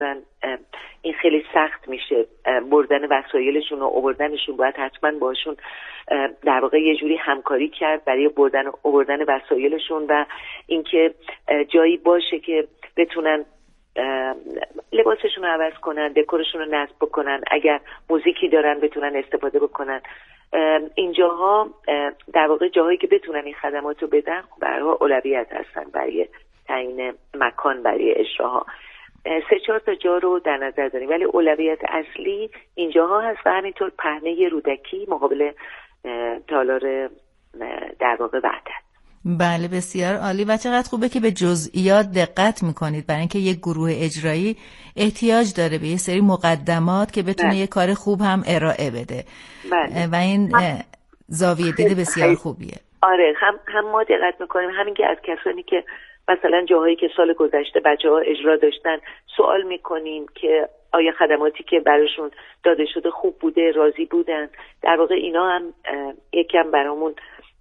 این خیلی سخت میشه، بردن وسایلشون و آوردنشون باید حتما باشون در واقع یه جوری همکاری کرد برای آوردن وسایلشون و اینکه جایی باشه که بتونن لباسشون رو عوض کنن، دکورشون رو نصب بکنن، اگر موزیکی دارن بتونن استفاده بکنن. اینجاها در واقع جاهایی که بتونن این خدمات رو بدن خب برای اولویت هستن برای تعیین مکان برای اجراها. 3-4 تا جا رو در نظر داریم ولی اولویت اصلی اینجاها هست و همینطور پهنه رودکی مقابل تالار در واقع وحدت. بله بسیار عالی و چقدر خوبه که به جزئیات دقت میکنید برای اینکه یک گروه اجرایی احتیاج داره به یه سری مقدمات که بتونه یه کار خوب هم ارائه بده. و این زاویه دید بسیار خوبیه. آره هم ما دقت میکنیم، همین که از کسانی که مثلا جاهایی که سال گذشته بچه‌ها اجرا داشتن سوال میکنیم که آیا خدماتی که براشون داده شده خوب بوده، راضی بودن. در واقع اینا هم یکم برامون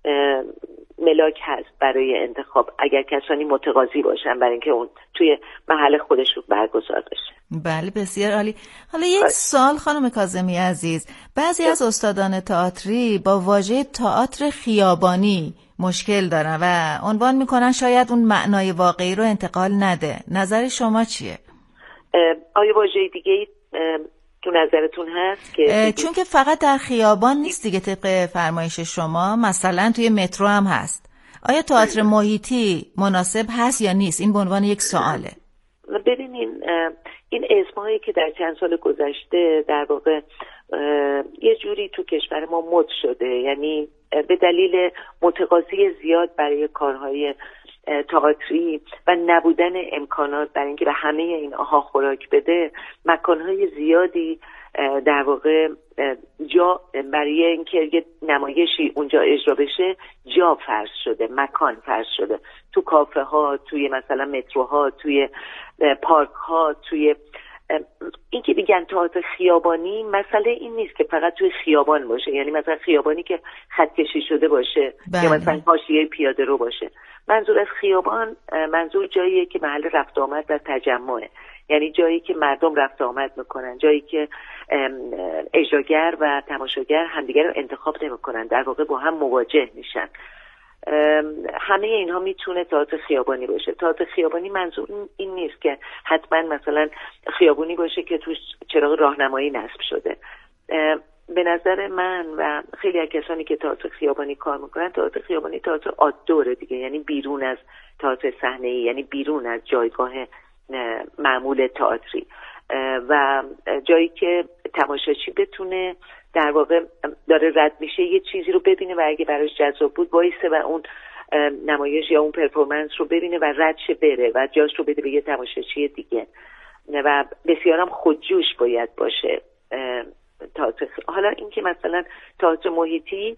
ملاک هست برای انتخاب اگر کسانی متقاضی باشن برای اینکه اون توی محل خودشون برگزار بشه. بله بسیار عالی. حالا یک سوال خانم کاظمی عزیز، بعضی از استادان تئاتری با واژه تئاتر خیابانی مشکل دارن و عنوان میکنن شاید اون معنای واقعی رو انتقال نده. نظر شما چیه؟ آیا واژه دیگه تو نظرتون هست که چون که فقط در خیابان نیست دیگه طبق فرمایش شما، مثلا توی مترو هم هست. آیا تئاتر محیطی مناسب هست یا نیست؟ این به عنوان یک سواله. ببینین این اسمایی که در چند سال گذشته در واقع یه جوری تو کشور ما مد شده، یعنی به دلیل متقاضی زیاد برای کارهای تئاتری و نبودن امکانات برای اینکه به همه اینها خوراک بده، مکانهای زیادی در واقع جا برای اینکه یه نمایشی اونجا اجرا بشه جا فرض شده، مکان فرض شده، تو کافه ها، توی مثلا متروها، توی پارک ها، توی این که میگن تئاتر خیابانی، مسئله این نیست که فقط توی خیابان باشه، یعنی مثلا خیابانی که خط کشی شده باشه یا مثلا حاشیه پیاده رو باشه. منظور از خیابان منظور جاییه که محل رفت آمد و تجمعه، یعنی جایی که مردم رفت آمد میکنن، جایی که اجراگر و تماشاگر همدیگر رو انتخاب نمیکنن، در واقع با هم مواجه میشن. همه اینها میتونه تئاتر خیابانی باشه. تئاتر خیابانی منظور این نیست که حتما مثلا خیابونی باشه که توش چراغ راهنمایی نصب شده. به نظر من و خیلی از کسانی که تئاتر خیابانی کار میکنن، تئاتر خیابانی تئاتر آتدوره دیگه، یعنی بیرون از تئاتر صحنه‌ای، یعنی بیرون از جایگاه معمول تئاتری و جایی که تماشاچی بتونه در واقع داره رد میشه یه چیزی رو ببینه و اگه براش جذاب بود وایسه و اون نمایش یا اون پرفورمنس رو ببینه و ردش بره و جاش رو بده به یه تماشاچی دیگه و بسیارم خودجوش باید باشه تئاتر. حالا اینکه مثلا تئاتر محیطی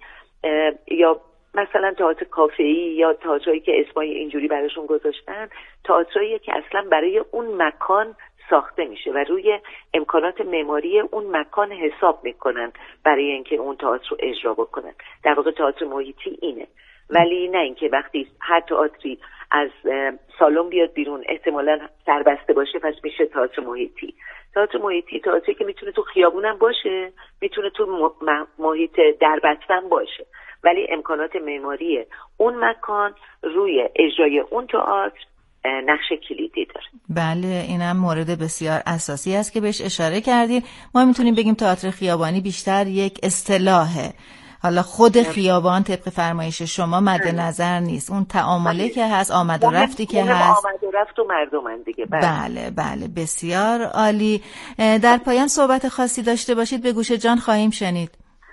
یا مثلا تئاتر کافه‌ای یا تئاترایی که اسمای اینجوری براشون گذاشتن، تئاترایی که اصلا برای اون مکان ساخته میشه و روی امکانات معماری اون مکان حساب میکنن برای اینکه اون تئاتر رو اجرا بکنن. در واقع تئاتر محیطی اینه، ولی نه اینکه وقتی هر تئاتری از سالن بیاد بیرون احتمالاً سربسته باشه پس میشه تئاتر محیطی. تئاتر محیطی تئاتری که میتونه تو خیابونم باشه، میتونه تو محیط دربسته باشه، ولی امکانات معماری اون مکان روی اجرای اون تئاتر نقش کلیدی داره. بله اینم مورد بسیار اساسی است که بهش اشاره کردید. ما میتونیم بگیم تئاتر خیابانی بیشتر یک اصطلاحه. حالا خود خیابان طبق فرمایش شما مد نظر نیست، اون تعامله که هست، آمد و رفتی که هست، آمد و رفت و مردمن دیگه. بله بله بسیار عالی. در پایان صحبت خاصی داشته باشید به گوش جان خواهیم شنید.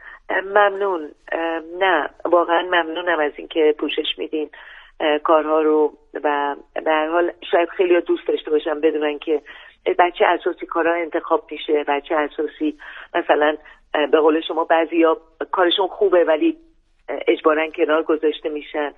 ممنون. نه واقعا ممنونم از اینکه پوشش میدین کارها رو و به هر حال شاید خیلی دوست داشته باشم بدونن که بچه اساسی کارها انتخاب میشه، بچه اساسی مثلا به قول شما بعضیا کارشون خوبه ولی اجباراً کنار گذاشته میشن.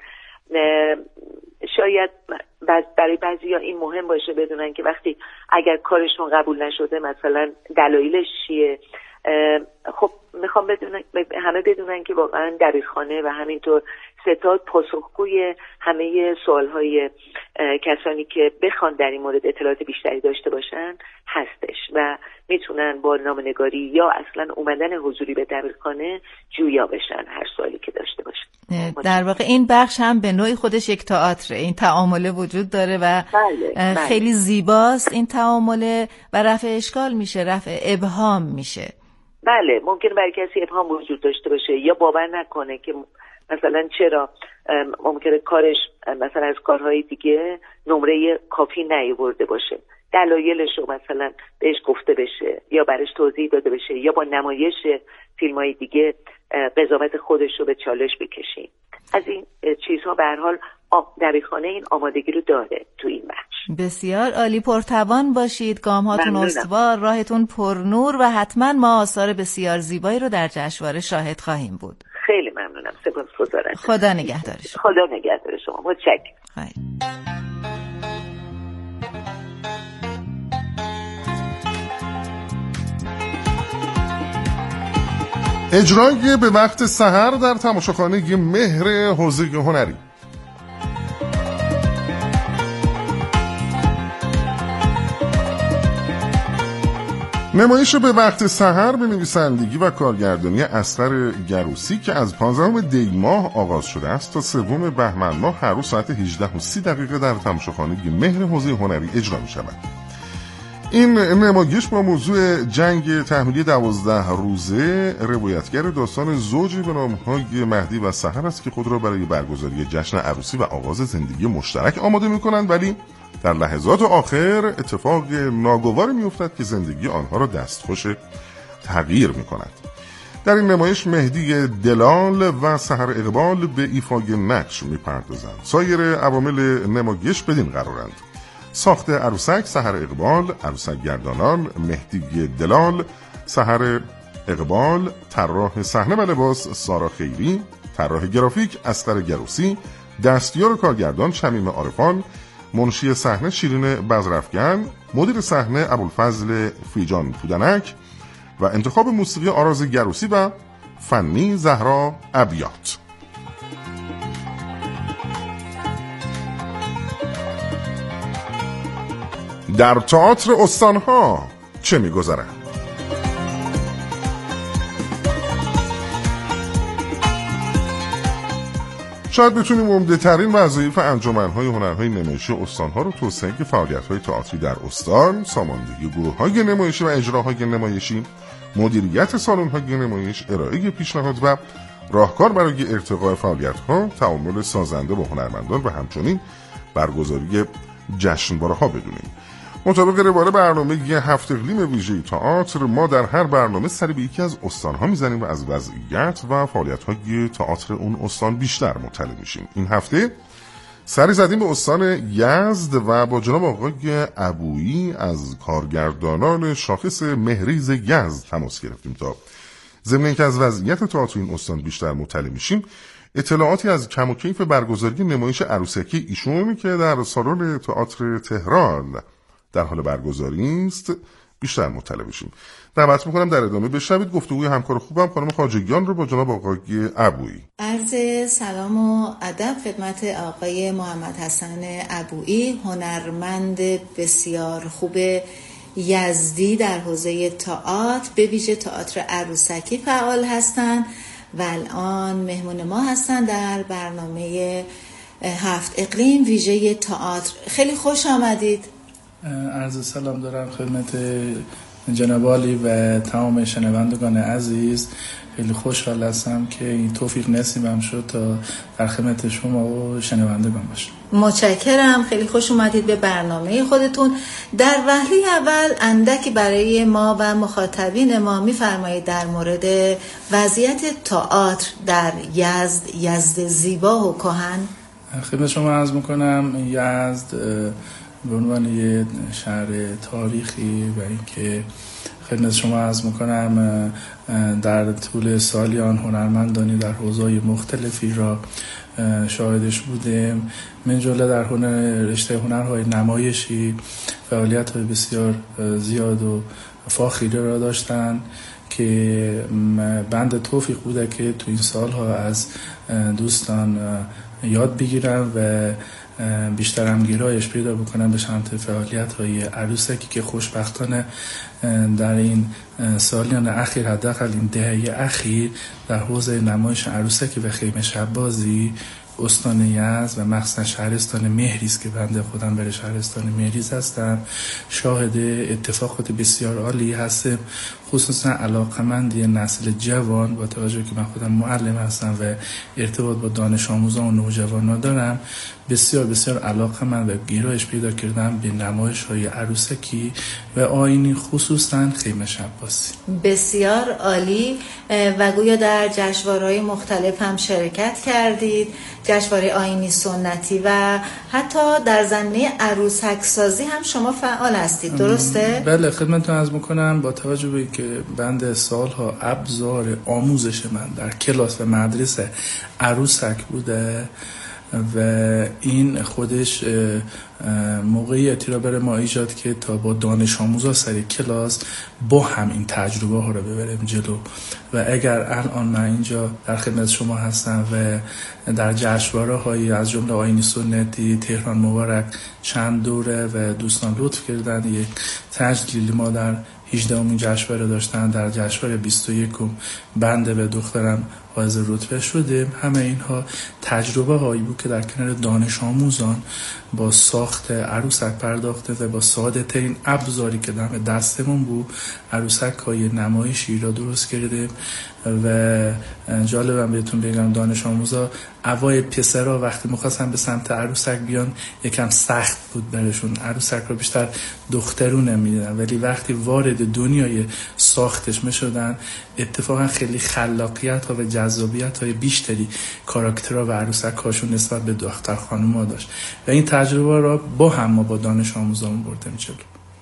شاید برای بعضیا این مهم باشه بدونن که وقتی اگر کارشون قبول نشده مثلا دلایلش چیه خب میخوام همه بدونن که واقعا دبیرخانه و همینطور ستاد پاسخگوی همه سوالهای کسانی که بخوان در این مورد اطلاعات بیشتری داشته باشن هستش و میتونن با نامه‌نگاری یا اصلا اومدن حضوری به دبیرخانه جویا بشن هر سوالی که داشته باشن. در واقع این بخش هم به نوعی خودش یک تئاتر، این تعامله وجود داره و بله. خیلی زیباست این تعامله و رفع اشکال میشه، رفع ابهام میشه. بله ممکنه برای کسی ابهام وجود داشته باشه یا باور نکنه که مثلا چرا ممکنه کارش مثلا از کارهای دیگه نمره کافی نیاورده باشه، دلایلش رو مثلا بهش گفته بشه یا برش توضیح داده بشه یا با نمایش فیلم‌های دیگه قضاوت خودش رو به چالش بکشیم. از این چیزها به هر حال دبیرخانه این آمادگی رو داره تو این بخش. بسیار عالی، پرتوان باشید، گام‌هاتون استوار، راهتون پرنور و حتما ما آثار بسیار زیبایی رو در جشنواره شاهد خواهیم بود. خیلی ممنونم، سپاسگزارم. خدا نگهدار شما. خدا نگهدار شما. متشکرم. اجرای به وقت سحر در تماشاخانه مهر حوزه هنری. نمایش به وقت سحر به نویسندگی و کارگردانی اصغر گروسی که از 15 دی ماه آغاز شده است تا 3 بهمن ماه هر روز ساعت 18:30 در تماشاخانه مهر حوزه هنری اجرا می شود. این نمایش با موضوع جنگ تحمیلی 12 روزه روایتگر داستان زوجی به نام‌های مهدی و سحر است که خود را برای برگزاری جشن عروسی و آغاز زندگی مشترک آماده می‌کنند، ولی در لحظات آخر اتفاق ناگواری می‌افتد که زندگی آنها را دستخوش تغییر می‌کند. در این نمایش مهدی دلال و سحر اقبال به ایفای نقش می‌پردازند. سایر عوامل نمایش بدین قرارند: ساخت عروسک سحر اقبال، عروسک گردانان مهدی دلال، سحر اقبال، طراح صحنه و لباس سارا خیری، طراح گرافیک اصغر گروسی، دستیار کارگردان شمیم عارفان، منشی صحنه شیرین بزرافگن، مدیر صحنه ابوالفضل فیجان پودنک و انتخاب موسیقی آراز گروسی و فنی زهرا ابیات. در تئاتر استانها چه می‌گذرد؟ شاید بتونیم عمده‌ترین وظایف انجمن‌های هنرهای نمایشی استانها رو توسعه فعالیت‌های تئاتری در استان، ساماندهی گروه‌های نمایشی و اجراهای نمایشی، مدیریت سالن‌های نمایش، ارائه پیشنهاد و راهکار برای ارتقاء فعالیت‌ها، تعامل سازنده با هنرمندان و همچنین برگزاری جشنواره‌ها بدونیم. مطابق روال برنامه هفت اقلیم ویژه تئاتر، ما در هر برنامه سری به یکی از استان‌ها میزنیم و از وضعیت و فعالیت‌های تئاتر اون استان بیشتر مطلع میشیم. این هفته سری زدیم به استان یزد و با جناب آقای ابویی از کارگردانان شاخص مهریز یزد تماس گرفتیم تا ضمن اینکه از وضعیت تئاتر این استان بیشتر مطلع میشیم، اطلاعاتی از کم و کیف برگزاری نمایش عروسکی ایشون که در سالن تئاتر تهران در حال برگزاری است بیشتر مطلع بشیم. دعوت میکنم در ادامه بشنوید گفتگوی همکار خوبم خانم خواجگیان رو با جناب آقای ابویی. عرض سلام و ادب خدمت آقای محمد حسن ابویی، هنرمند بسیار خوب یزدی در حوزه تئاتر، به ویژه تئاتر عروسکی فعال هستند و الان مهمون ما هستند در برنامه هفت اقلیم ویژه تئاتر. خیلی خوش آمدید. عرض سلام دارم خدمت جناب عالی و تمام شنوندگان عزیز. خیلی خوشحال هستم که این توفیق نصیبم شد تا در خدمت شما و شنوندگان باشم. متشکرم، خیلی خوش اومدید به برنامه خودتون. در وهله اول اندکی برای ما و مخاطبین ما میفرمایید در مورد وضعیت تئاتر در یزد زیبا و کهن؟ خدمت شما عرض میکنم یزد به عنوان یه شهر تاریخی و اینکه خدمت شما عرض میکنم در طول سالیان هنرمندانی در حوزه‌های مختلفی را شاهدش بودیم، من جمله در رشته هنرهای نمایشی فعالیت‌های بسیار زیاد و فاخری را داشتند که بند توفیق بوده که تو این سالها از دوستان یاد بگیرم و بیشتر هم گرایش پیدا بکنم به سمت فعالیت‌های عروسکی که خوشبختانه در این سالیان اخیر، حداقل این دهه اخیر، در حوزه نمایش عروسکی و خیمه شب بازی استان یزد و مخصوصا شهرستان مهریز که بنده خودم بر شهرستان مهریز هستم شاهد اتفاقات بسیار عالی هستم، خصوصا علاقمندی نسل جوان با توجه که من خودم معلم هستم و ارتباط با دانش آموزان و نوجوانان دارم، بسیار بسیار علاقمند و گرایش پیدا کردم به نمایش‌های عروسکی و آیینی، خصوصا خیمه شب بازی. بسیار عالی. و گویا در جشنواره‌های مختلف هم شرکت کردید، جشنواره آیینی سنتی و حتی در زمینه عروسک سازی هم شما فعال هستید، درسته؟ بله، خدمتتون عرض می‌کنم با توجه به که بند سالها ابزار آموزش من در کلاس و مدرسه عروسک بوده و این خودش موقعیتی را برای ما ایجاد که تا با دانش آموزا سر کلاس با هم این تجربه ها را ببریم جلو و اگر الان من اینجا در خدمت شما هستم و در جشنواره هایی از جمله آیینی سنتی تهران مبارک چند دوره و دوستان لطف کردن یک تجلیل ما در 18مین جشنواره داشتن، در جشنواره 21 بنده به دخترم حائز رتبه شده. همه اینها تجربه هایی بود که در کنار دانش آموزان با ساخت عروسک پرداخته و با ساده ترین ابزاری که در دستمون بود عروسک های نمایشی را درست کرده و جالبم بهتون بگم دانش آموزا اوایل پسرا وقتی می‌خواستن به سمت عروسک بیان یکم سخت بود برشون، عروسک رو بیشتر دخترونه می‌دیدن، ولی وقتی وارد دنیای ساختش می‌شدن اتفاقا خیلی خلاقیت ها و جذابیت های بیشتری کاراکترها و عروسک هاشون نسبت به دختر خانوما داشت و این تجربه را با هم ما با دانش آموزان بردیم جلو.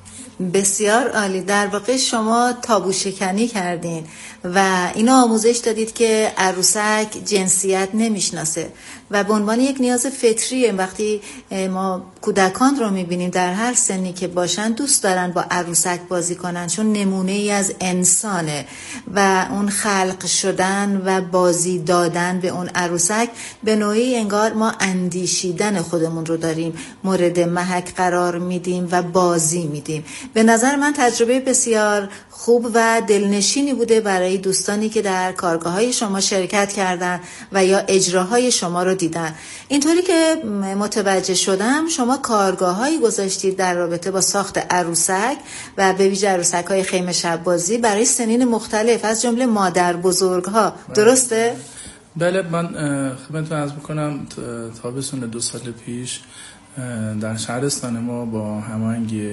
بسیار عالی. در واقع شما تابو شکنی کردین و اینو آموزش دادید که عروسک جنسیت نمیشناسه و به عنوان یک نیاز فطریه. وقتی ما کودکان رو میبینیم در هر سنی که باشن دوست دارن با عروسک بازی کنن چون نمونه ای از انسانه و اون خلق شدن و بازی دادن به اون عروسک به نوعی انگار ما اندیشیدن خودمون رو داریم مورد محک قرار میدیم و بازی میدیم. به نظر من تجربه بسیار خوب و دلنشینی بوده برای دوستانی که در کارگاه‌های شما شرکت کردن و یا اجراهای شما رو دیدن. اینطوری که متوجه شدم شما کارگاه‌هایی گذاشتید در رابطه با ساخت عروسک و به ویژه عروسک‌های خیمه شب بازی برای سنین مختلف از جمله مادر بزرگ‌ها، درسته؟ بله، من خدمتتون عرض می‌کنم تابستون 2 سال پیش در شهرستان ما با هماهنگی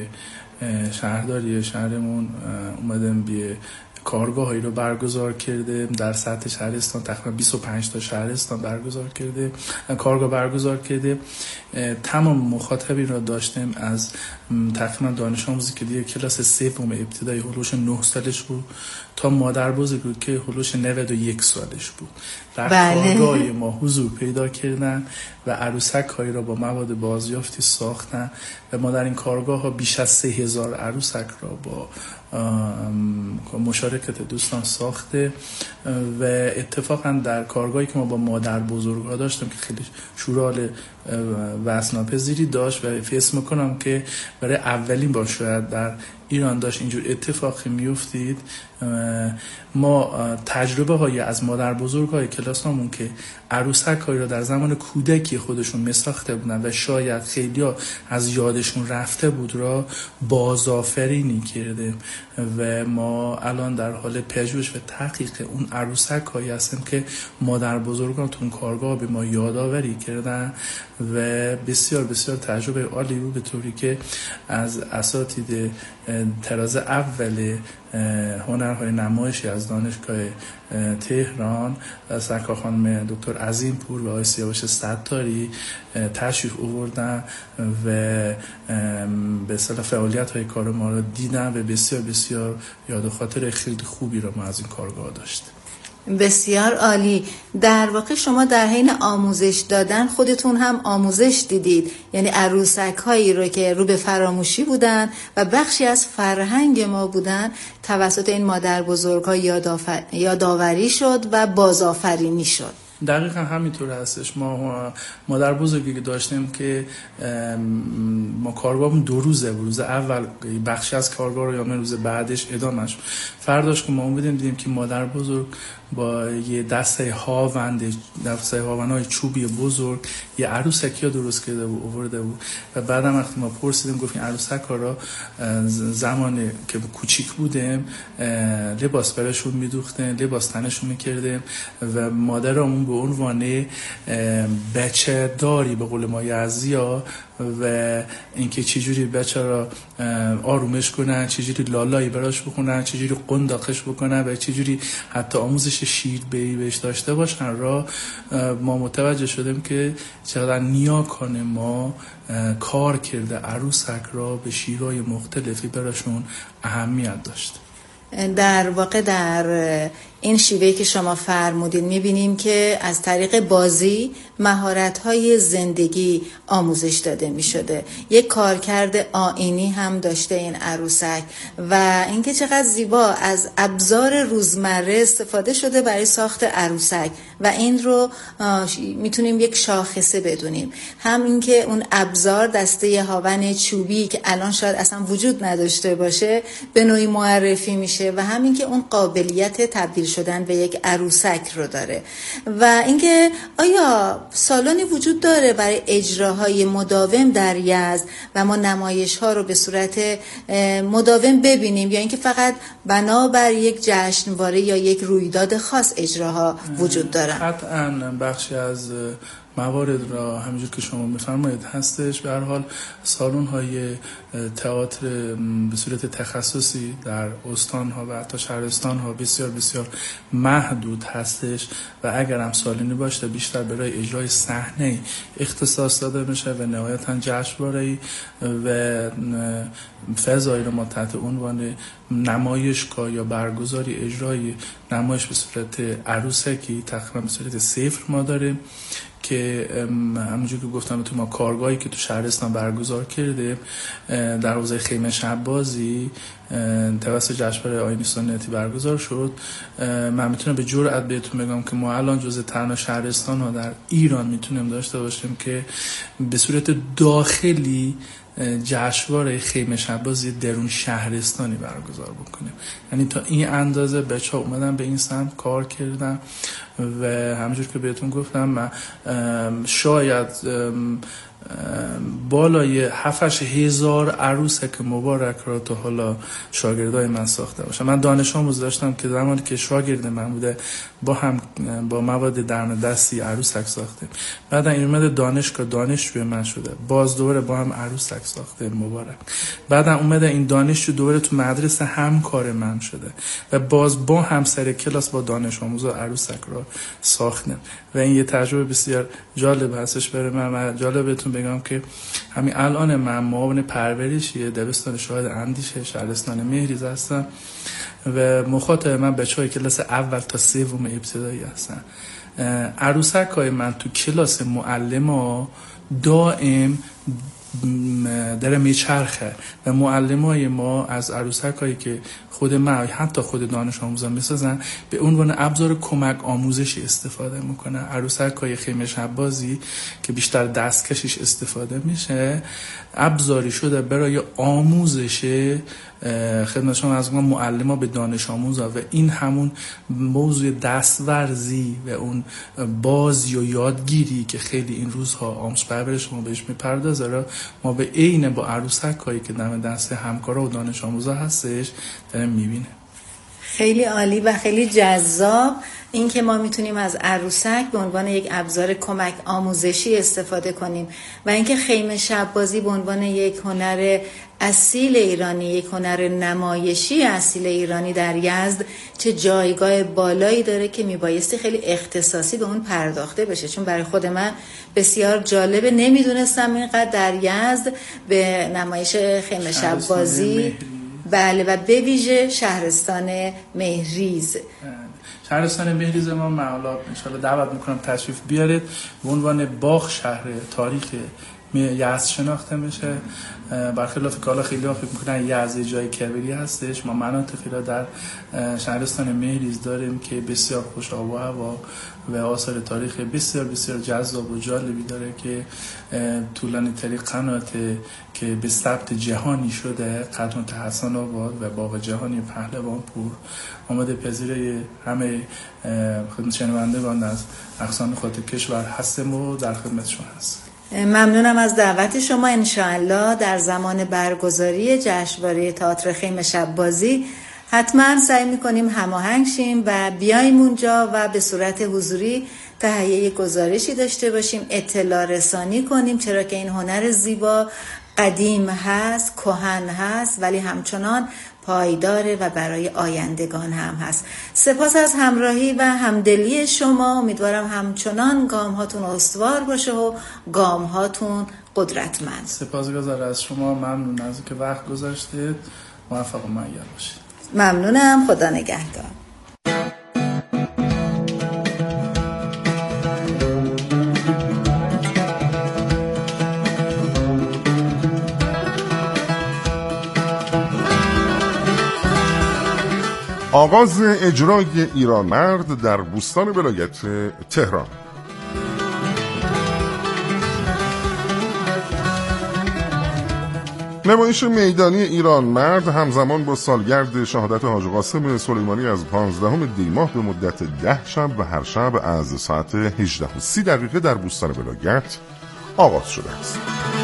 شهرداری شهرمون اومدم به کارگاهایی رو برگزار کرده در سطح شهرستان، تقریبا 25 تا شهرستان کارگاه برگزار کرده. تمام مخاطبین را داشتیم از تقریبا دانش آموزی که دیگه کلاس 3 ابتدایی هلوش 9 سالش بود تا مادر بزرگ که هلوش 91 سالش بود. در کارگاه ما حضور پیدا کردن و عروسک هایی را با مواد بازیافتی ساختن و ما در این کارگاه ها بیش از 3000 عروسک را با مشارکت دوستان ساخته و اتفاقا در کارگاهی که ما با مادر بزرگ ها داشتیم که خیلی شورال وزناپذیری داشت و فکر میکنم که برای اولین بار شاید در ایران داشت اینجور اتفاقی میافتید. ما تجربه های از مادر بزرگ های کلاسامون که عروسک هایی را در زمان کودکی خودشون مساخته بودن و شاید خیلی ها از یادشون رفته بود را بازآفرینی کرده و ما الان در حال پژوهش و تحقیق اون عروسک هایی هستیم که مادر بزرگان تو اون کارگاه به ما یادآوری کردن و بسیار بسیار تجربه عالی بود، به طوری که از اساتید طراز اول هنرهای نمایشی از دانشگاه تهران سرکار خانم دکتر عظیم‌پور و آقای سیاوش ستاری تشریف آوردن و به اصطلاح فعالیت‌های کار ما رو دیدن و بسیار بسیار یاد و خاطر خیلی خوبی رو ما از این کارگاه داشتیم. بسیار عالی. در واقع شما در حین آموزش دادن خودتون هم آموزش دیدید، یعنی عروسک هایی رو که رو به فراموشی بودن و بخشی از فرهنگ ما بودن توسط این مادر بزرگ ها یادآوری شد و بازآفرینی شد. دقیقا همینطور هستش. ما مادر بزرگی که داشتیم که ما کارگاهمون 2 روزه، روز اول بخشی از کارگاه رو یا روز بعدش ادامهش. فرداش که ما اومدیم دیدیم که مادر بزرگ با یه دسته هاونای چوبی بزرگ یه عروسکی ها درست کرده بود، آورده بود و بعدم وقتی ما پرسیدیم گفتیم عروسک ها را زمانی که کوچیک بودیم لباس برشون میدوختیم، لباس تنشون میکردیم و مادرمون به عنوان بچه داری به قول ما یزدی‌ها و اینکه چجوری بچه را آرومش کنن، چجوری لالایی براش بخونن، چجوری قنداقش بکنن و چجوری حتی آموزش شیر بهش داشته باشن را ما متوجه شدیم که چقدر نیاکان ما کار کرده عروسک را به شیرهای مختلفی براشون اهمیت داشت. در واقع در این شیوهی که شما فرمودین میبینیم که از طریق بازی مهارت‌های زندگی آموزش داده میشده. یک کارکرد آیینی هم داشته این عروسک و اینکه چقدر زیبا از ابزار روزمره استفاده شده برای ساخت عروسک و این رو میتونیم یک شاخصه بدونیم. هم اینکه اون ابزار دسته هاون چوبی که الان شاید اصلا وجود نداشته باشه به نوعی معرفی میشه و هم اینکه اون قابلیت تبدیل شدن به یک عروسک رو داره. و اینکه آیا سالنی وجود داره برای اجراهای مداوم در یزد و ما نمایش ها رو به صورت مداوم ببینیم یا اینکه فقط بنابر یک جشنواره یا یک رویداد خاص اجراها وجود داره؟ قطعاً بخشی از موارد را همینجور که شما میفرمایید هستش. به هر حال سالن های تئاتر به صورت تخصصی در استان ها و حتی شهرستان ها بسیار بسیار محدود هستش و اگر هم سالنی باشه بیشتر برای اجرای صحنه اختصاص داده میشه و نهایتاً جشنواره‌ای و فضایی رو ما تحت عنوان نمایشگاه یا برگزاری اجرای نمایش به صورت عروسکی تقریبا به صورت صفر ما داریم که همونجور که گفتم تو ما کارگاهی که تو شهرستان برگزار کرده در حوزه خیمه شب‌بازی توسط جشنواره آیین سنتی برگزار شد. من میتونم به جرئت بهتون بگم که ما الان جزء تنها شهرستان ها در ایران میتونیم داشته باشیم که به صورت داخلی جشنواره خیمه شب‌بازی درون شهرستانی برگزار بکنیم. یعنی تا این اندازه بچه‌ها اومدن به این سمت کار کردن و همونجور که بهتون گفتم من شاید بالای 7-8 هزار عروسک مبارک را تا حالا شاگردای من ساخته باشم. من دانش آموز داشتم که زمانی که شاگرد من بوده با مواد درم دستی عروسک ساختیم. بعد این اومده دانشگاه دانشجوی من شده، باز دوباره با هم عروسک ساخته مبارک. بعد اومده این دانشجو دوباره تو مدرسه همکار من شده و باز با هم سر کلاس با دانش آموزا عروسک را ساختیم و این یه تجربه بسیار جالب هستش برای من. جالب بهتون بگم که همین الان من معاون پرورشی دبستان شاهد اندیشه شهرستان مهریز هستم و مخاطب من بچه‌های کلاس اول تا سوم ابتدایی هستن. عروسک‌های من تو کلاس معلم‌ها دائم داره میچرخه و معلمای ما از عروسک‌هایی که خود من حتی خود دانش آموزان میسازن به عنوان ابزار کمک آموزشی استفاده میکنه. عروسک‌های خیمه شب‌بازی که بیشتر دستکشیش استفاده میشه ابزاری شده برای آموزش خدمت شما از معلم‌ها به دانش آموزا و این همون موضوع دستورزی و اون بازی و یادگیری که خیلی این روزها آموزش پرورش ما بهش میپردازه را ما به عین با عروسک‌هایی که دم دست همکارا و دانش آموزا هستش داریم میبینه. خیلی عالی و خیلی جذاب این که ما میتونیم از عروسک به عنوان یک ابزار کمک آموزشی استفاده کنیم و اینکه خیمه شب‌بازی به عنوان یک هنر اصیل ایرانی، یک هنر نمایشی اصیل ایرانی در یزد چه جایگاه بالایی داره که میبایستی خیلی اختصاصی به اون پرداخته بشه. چون برای خود من بسیار جالبه، نمیدونستم اینقدر در یزد به نمایش خیمه شب‌بازی بله و به ویژه شهرستان مهریز شهرستان مهریز ما حالا ان شاءالله دعوت میکنم تشریف بیارید. به عنوان باغ شهر تاریخ یزد شناخته میشه. برخلاف که حالا خیلی ها فکر میکنن یزد جای کبیری هستش، ما مناطقی را در شهرستان مهریز داریم که بسیار خوش آب و هوا و آثار تاریخی بسیار بسیار جذاب و جالبی داره که طولانی ترین قنات که به ثبت جهانی شده، قطعات حسن آباد و باغ جهانی پهلوانپور آماده پذیره همه خدمت شنوندگان از اقصان خود کشور هستیم و در خدمت شما هستیم. ممنونم از دعوت شما. انشاءالله در زمان برگزاری جشنواره تئاتر خیم شب بازی حتما سعی میکنیم هماهنگ شیم و بیایم اونجا و به صورت حضوری تهیه گزارشی داشته باشیم، اطلاع رسانی کنیم، چرا که این هنر زیبا قدیم هست، کهن هست، ولی همچنان پایداره و برای آیندگان هم هست. سپاس از همراهی و همدلی شما. امیدوارم همچنان گام هاتون استوار باشه و گام هاتون قدرتمند. سپاسگزار از شما، ممنون از که وقت گذاشتید. موفق و معین باشید. ممنونم. خدا نگهدار. آغاز اجرای ایرانمرد در بوستان ولایت تهران. نمایش میدانی ایرانمرد همزمان با سالگرد شهادت حاج قاسم سلیمانی از 15 دی ماه به مدت 10 شب و هر شب از ساعت 18:30 در بوستان ولایت آغاز شده است.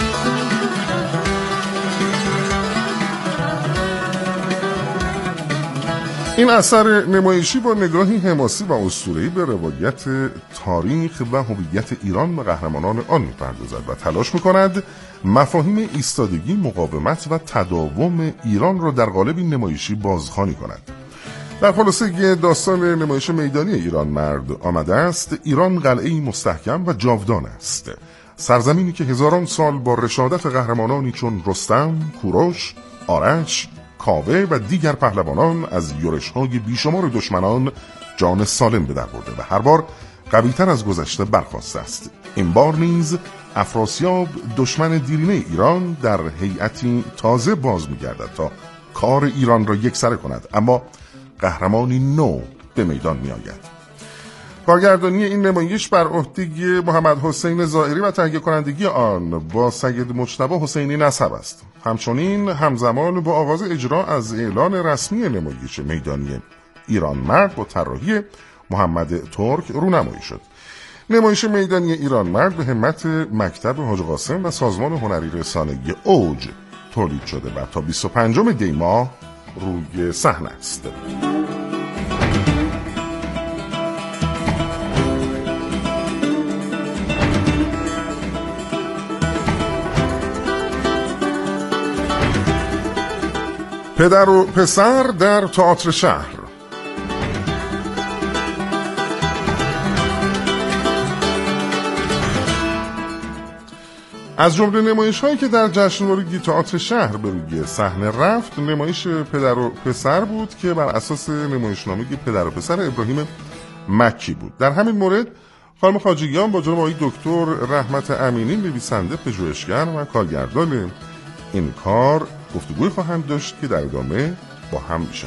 این اثر نمایشی با نگاهی حماسی و اسطوره‌ای به روایت تاریخ و هویت ایران و قهرمانان آن می‌پردازد و تلاش می‌کند مفاهیم ایستادگی، مقاومت و تداوم ایران را در قالب این نمایشی بازخوانی کند. در خلاصه داستان نمایش میدانی ایرانمرد آمده است: ایران قلعه‌ای مستحکم و جاودان است، سرزمینی که هزاران سال با رشادت قهرمانانی چون رستم، کوروش، آرش، کاوه و دیگر پهلوانان از یورش‌های بیشمار دشمنان جان سالم به در برده و هر بار قوی‌تر از گذشته برخاسته است. این بار نیز افراسیاب دشمن دیرینه ایران در هیئتی تازه باز می‌گردد تا کار ایران را یکسره کند، اما قهرمانی نو به میدان می‌آید. کارگردانی این نمایش بر عهده محمد حسین زائری و تهیه کنندگی آن با سید مجتبی حسینی نسب است. همچنین همزمان با آغاز اجرا از اعلان رسمی نمایش میدانی ایرانمرد با طراحی محمد ترک رونمایی شد. نمایش میدانی ایرانمرد به همت مکتب حاج قاسم و سازمان هنری رسانه‌ای اوج تولید شده و تا 25 دی ماه روی صحنه است. پدر و پسر در تئاتر شهر. از جمله نمایش‌هایی که در جشنواره تئاتر شهر به روی صحنه رفت، نمایش پدر و پسر بود که بر اساس نمایشنامه پدر و پسر ابراهیم مکی بود. در همین مورد خانم خواجگیان با جناب آقای دکتر رحمت امینی، نویسنده، پژوهشگر و کارگردان این کار گفتگوی خواهند داشت که در ادامه با هم میشن.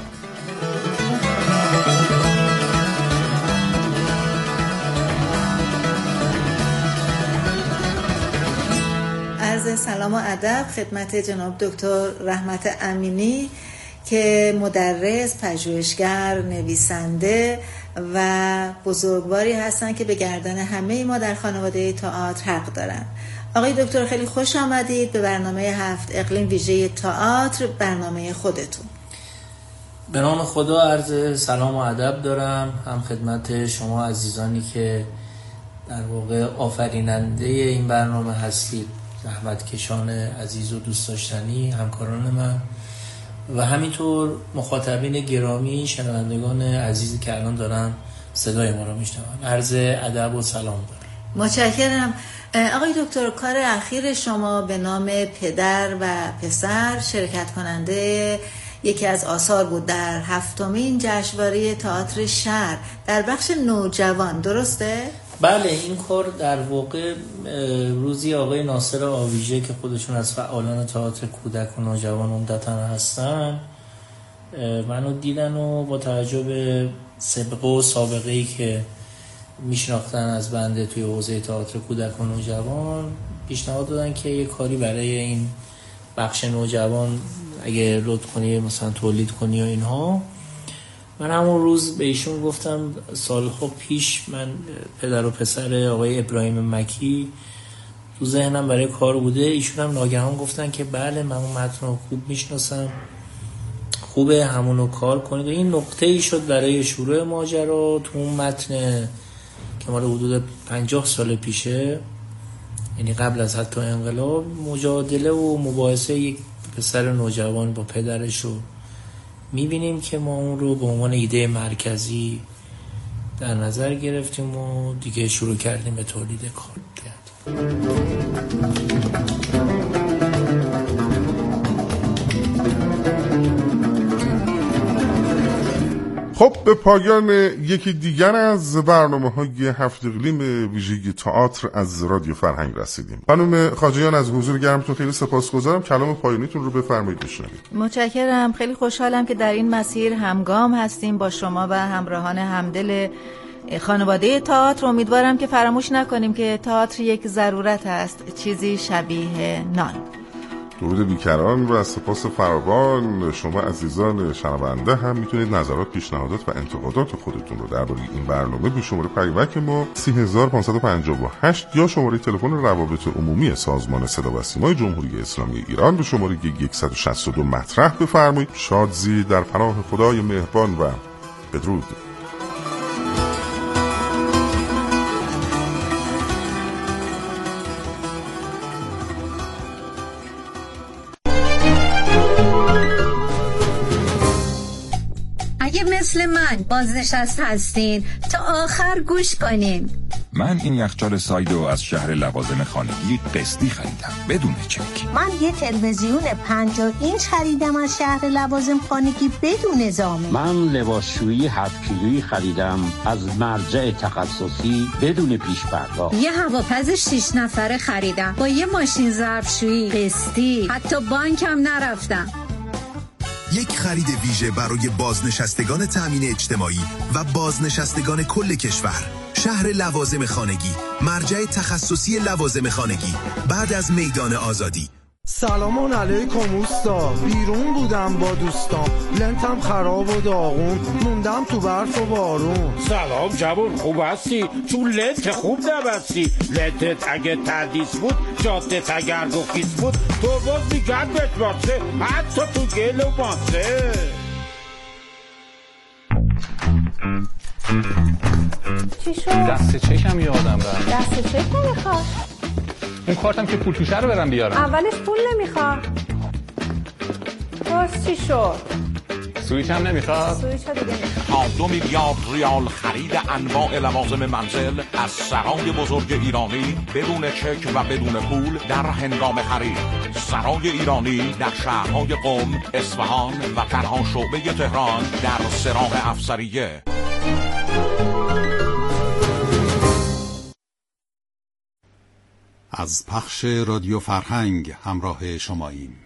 عرض سلام و ادب خدمت جناب دکتر رحمت امینی که مدرس، پژوهشگر، نویسنده و بزرگواری هستن که به گردن همه ما در خانواده تئاتر حق دارن. آقای دکتر خیلی خوش آمدید به برنامه 7 اقلیم ویژه تئاتر، برنامه خودتون. به نام خدا عرض سلام و ادب دارم هم خدمت شما عزیزانی که در واقع آفریننده این برنامه هستید، زحمتکشان عزیز و دوست داشتنی همکاران من و همینطور مخاطبین گرامی، شنوندگان عزیزی که الان دارن صدای ما رو میشنون. عرض ادب و سلام دارم. متشکرم. آقای دکتر، کار اخیر شما به نام پدر و پسر، شرکت کننده یکی از آثار بود در 7مین جشنواره تئاتر شهر در بخش نوجوان، درسته؟ بله، این کار در واقع روزی آقای ناصر آویژه که خودشون از فعالان تئاتر کودک و نوجوان عمدتاً هستن منو دیدن و با توجه به سابقه و سابقه‌ای که میشناختن از بنده توی حوزه تئاتر کودک و نوجوان پیشنهاد دادن که یه کاری برای این بخش نوجوان اگه لطف کنی مثلا تولید کنی و اینها. من همون روز به ایشون گفتم، سالها پیش من پدر و پسر آقای ابراهیم مکی تو ذهنم برای کار بوده. ایشون هم ناگهان گفتن که بله من اون متن رو خوب میشناسم، خوبه همونو کار کنید. و این نقطه ای شد برای شروع ماجرا. تو اون متن که مال حدود 50 سال پیشه، یعنی قبل از حتی انقلاب، مجادله و مباحثه یک پسر نوجوان با پدرش رو میبینیم که ما اون رو به عنوان ایده مرکزی در نظر گرفتیم و دیگه شروع کردیم به تولید کار کرد. خب به پایان یکی دیگر از برنامه‌های هفت اقلیم ویژگی تئاتر از رادیو فرهنگ رسیدیم. خانم خواجیان از حضور گرمتون خیلی سپاسگزارم. کلام پایانیتون رو بفرمایید بشنویم. متشکرم. خیلی خوشحالم که در این مسیر همگام هستیم با شما و همراهان همدل خانواده تئاتر. امیدوارم که فراموش نکنیم که تئاتر یک ضرورت است، چیزی شبیه نان. درود بیکران و سپاس فراوان. شما عزیزان شنونده هم میتونید نظرات، پیشنهادات و انتقادات خودتون رو درباره این برنامه به شماره پیوک ما 3558 یا شماره تلفن روابط عمومی سازمان صدا و سیمای جمهوری اسلامی ایران به شماره 162 مطرح بفرمایید. شادزی در پناه خدای مهربان و بدرود. مثل من بازنشسته هستین تا آخر گوش کنین. من این یخچال سایدو از شهر لوازم خانگی قسطی خریدم بدون چک. من یه تلویزیون 50 اینچ خریدم از شهر لوازم خانگی بدون زامن. من لباسشویی 7 کیلویی خریدم از مرجع تخصصی بدون پیش پرداخت. یه هواپز 6 نفره خریدم با یه ماشین ظرفشویی قسطی، حتی بانکم نرفتم. یک خرید ویژه برای بازنشستگان تامین اجتماعی و بازنشستگان کل کشور. شهر لوازم خانگی، مرجع تخصصی لوازم خانگی، بعد از میدان آزادی. سلام علیکم اوستا، بیرون بودم با دوستام، لنتم خراب و داغون، موندم تو برف و بارون. سلام جوون، خوب هستی؟ چون لنت خوب نبستی. لنتت اگه تردیس بود، جادت اگر گفیس بود، تو باز میگن بتباسه، حتی تو گل و باسه. چی شد؟ دست چکم یادم رفت. دست چک نمیخواد؟ اون کارتم که پول توشه رو برم بیارم. اولش پول نمیخواد. باز چی شد؟ سویچ هم نمیخواد. سویچ ها دیگه نمیخواد. 2 میلیارد ریال خرید انواع لوازم منزل از سرای بزرگ ایرانی بدون چک و بدون پول در هنگام خرید. سرای ایرانی در شهرهای قم، اصفهان و تنها شعبه تهران در سراغ افسریه. از پخش رادیو فرهنگ همراه شماییم.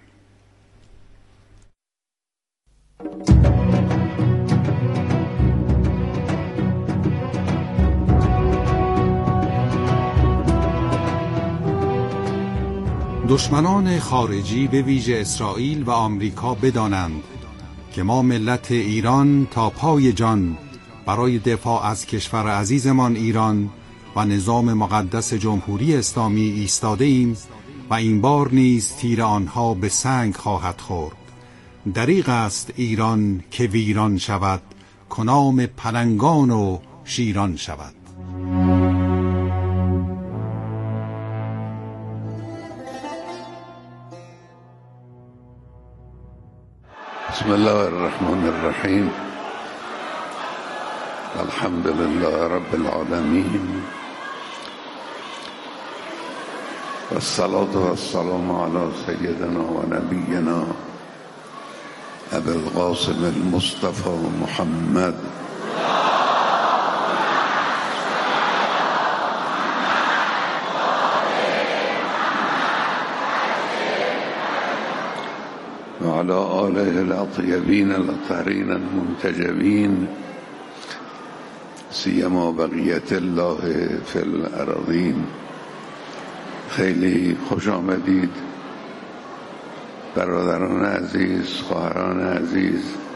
دشمنان خارجی به ویژه اسرائیل و آمریکا بدانند که ما ملت ایران تا پای جان برای دفاع از کشور عزیزمان ایران و نظام مقدس جمهوری اسلامی ایستاده ایم و این بار نیز تیر آنها به سنگ خواهد خورد. دریغ است ایران که ویران شود، کنام پلنگان و شیران شود. بسم الله الرحمن الرحیم. الحمد لله رب العالمین و الصلاة و السلام علی سیدنا و نبینا ابی القاسم المصطفى محمد وعلى آله الأطيبين الأطهرين المنتجبين سیما بقیت الله فی الارضین. خیلی خوش آمدید برادران عزیز، خواهران عزیز،